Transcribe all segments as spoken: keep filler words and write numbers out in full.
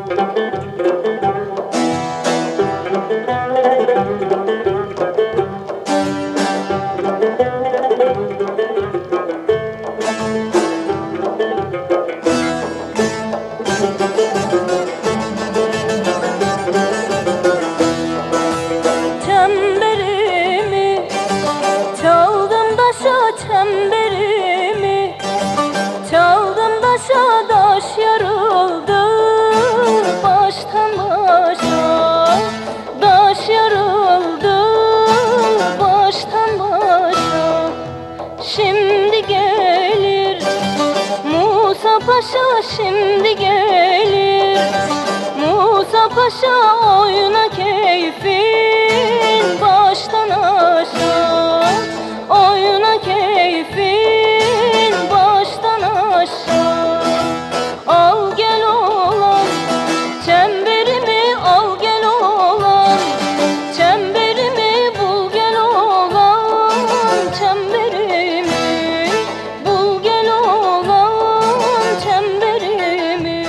Çemberimi çaldım daşa, daş yarıldı baştan başa, daş yarıldı baştan başa. Şimdi gelir Musa Paşa, şimdi gelir Musa Paşa, oyna keyfin baştan aşağı, oyna keyfin baştan aşağı. Al gel oğlan çemberimi, al gel oğlan çemberimi, bul gel oğlan çemberimi, bul gel oğlan çemberimi.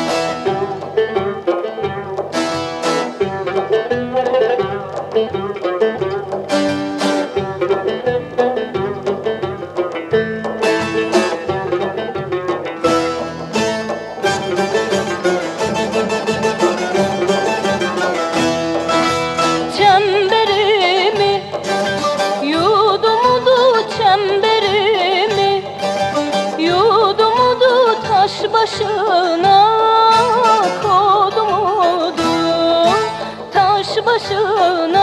Çemberimi yudumudu, çemberimi yudumudu, taş başına kodumudu, taş başına